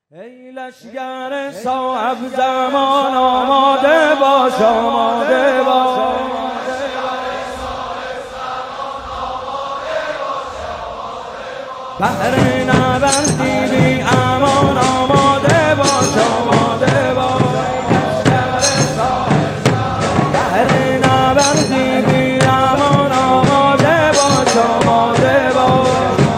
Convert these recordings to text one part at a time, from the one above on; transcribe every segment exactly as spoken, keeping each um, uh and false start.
ای لشگر صاحب زمان آماده باش، آماده باش. بهر نبردی بی امان آماده باش، آماده باش. بهر نبردی بی امان آماده باش، آماده باش.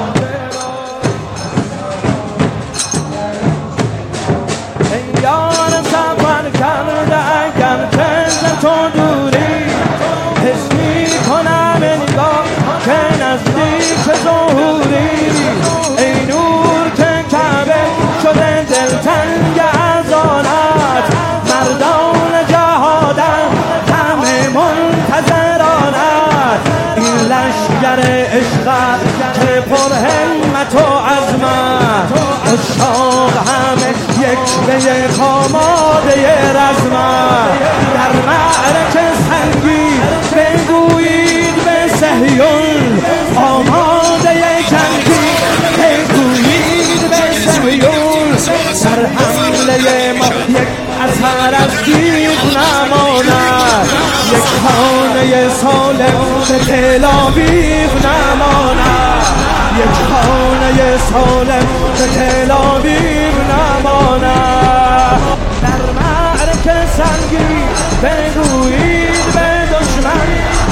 ای یار سفر کرده اگر که ز تو دوری، حس می کنم انگار که نزدیک ظهوری. ای نور که کعبه شده دلتنگ از آنت، مردان جهادن همه منتظرانت. این لشگر عشقت که پر همت و عزمت، عشاق همه یک به یک آماده رزمت. در معرکه سنگی بگویید به صهیون، آماده جنگی بگویید به صهیون. در حمله ما یک اثر از دیو نماند، یک خانه سالم به تل آویو نماند، یک خانه سالم به تل آویو نماند. در معرکه سنگی بگویید به دشمن،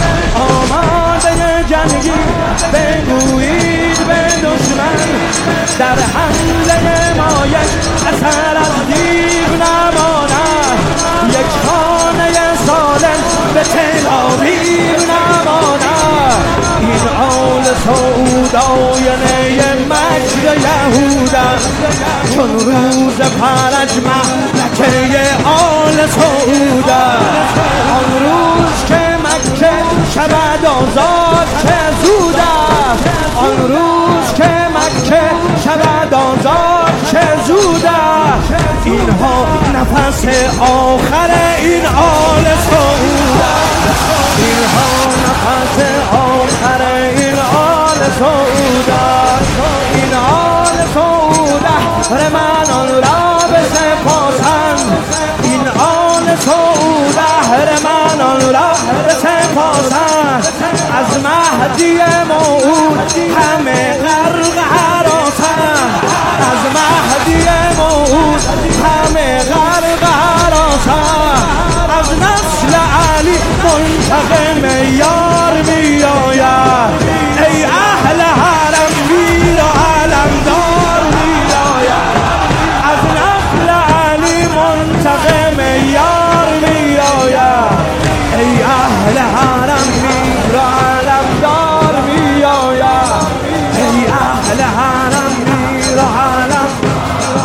آماده جنگی بگویید به دشمن. در حمله ما یک اثر از دیو نماند، یک خانه سالم به تل آویو نماند. این آل سعود آینه مکر یهودن، چون روز فرج مملکه آل سعودن. آن روز که مکه شود آزاد چه زود است، آن روز که مکه شود آزاد چه زود است. اینها نفس آخر این آل سعود است، اینها نفس آخر این آل سعود است. این آل سعود اهرمنان را بسپاسند، این آل سعود اهرمنان را بسپاسند. از مهدی موعود همه غرق هراسند، از مهدی موعود همه غرق هراسند. از نسل علی منتقم یار می آید، ای اهل حرم میر و علمدار می آید. از نسل علی منتقم یار می آید، ای اهل حرم میر و علمدار می آید، ای اهل حرم میر و علمدار.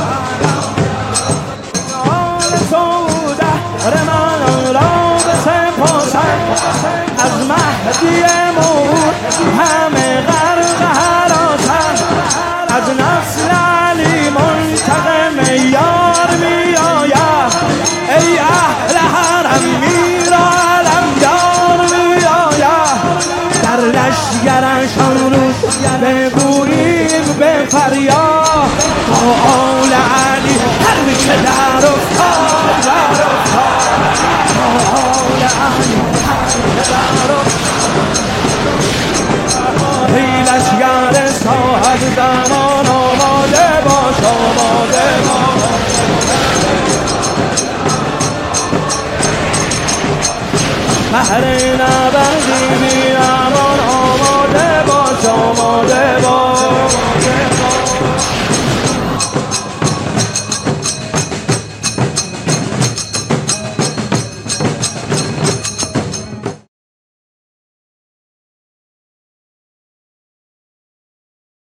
آل سعود اهرمنان را بسپاسند، از مهدی موعود همه غرق هراسند. از نسل علی منتقم یار می آید، ای اهل حرم میر و علمدار می آید. در لشگرشان روز بگوییم به فریاد، با آل علی هر که در افتاد در افتاد، با آل علی هر که در افتاد. ای لشگر صاحب زمان آماده باش، آماده باش. بهر نبردی بی